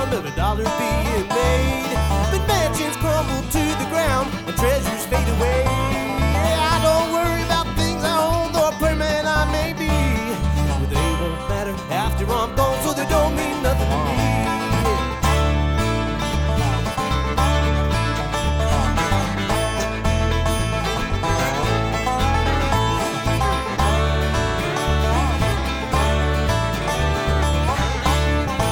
sound of a dollar being made. But mansions crumble to the ground and treasures fade away.